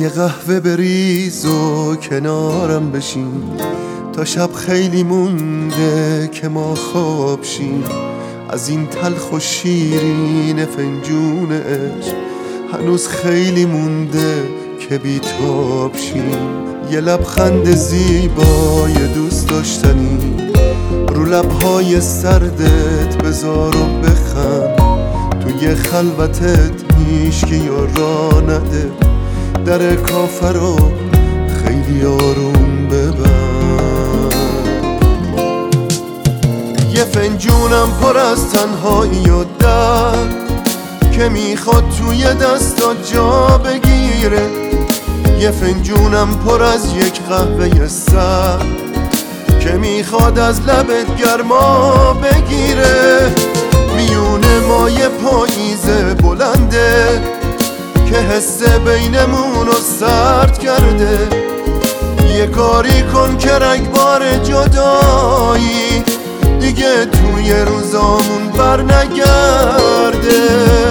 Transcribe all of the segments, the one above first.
یه قهوه بریز و کنارم بشین، تا شب خیلی مونده که ما خواب شیم. از این تلخ و شیرین فنجون عشق هنوز خیلی مونده که بیتاب شیم. یه لبخند زیبای دوست داشتنی رو لبهای سردت بذار و بخند. توی خلوتت هیچکی یارا نده، در کافه رو خیلی آروم ببند. یه فنجونم پر از تنهایی و درد که میخواد توی دستات جا بگیره. یه فنجونم پر از یک قهوه سرد که میخواد از لبت گرما بگیره. میونه ما یه پاییز بلنده که حس بینمون رو سرد کرده. یه کاری کن که رگبار جدایی دیگه توی روزامون بر نگرده.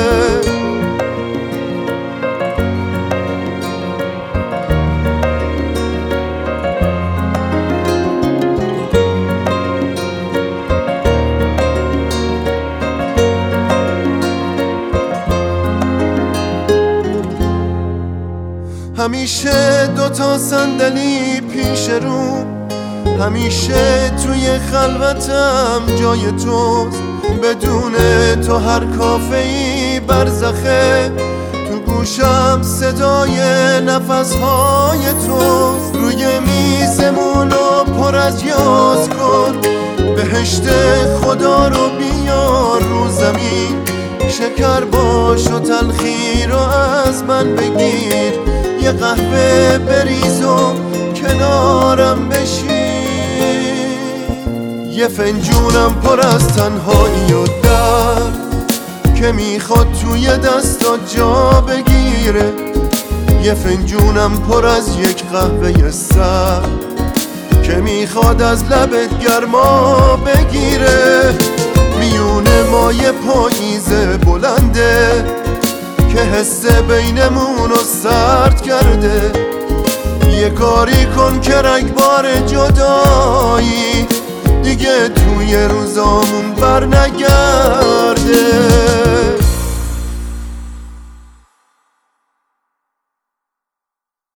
همیشه دوتا صندلی پیش رو، همیشه توی خلوتم جای توست. بدون تو هر کافه‌ای برزخه، تو گوشم صدای نفسهای توست. روی میزمونو پر از یاس کن، بهشت خدا رو بیار رو زمین. شکر باش و تلخی رو از من بگیر، یه قهوه بریز و کنارم بشین. یه فنجونم پر از تنهایی و درد که میخواد توی دستات جا بگیره. یه فنجونم پر از یک قهوه سرد که میخواد از لبت گرما بگیره. میونه ما یه پاییز بلنده که حس بینمون رو سرد کرده. یه کاری کن که رگبار جدایی دیگه توی روزامون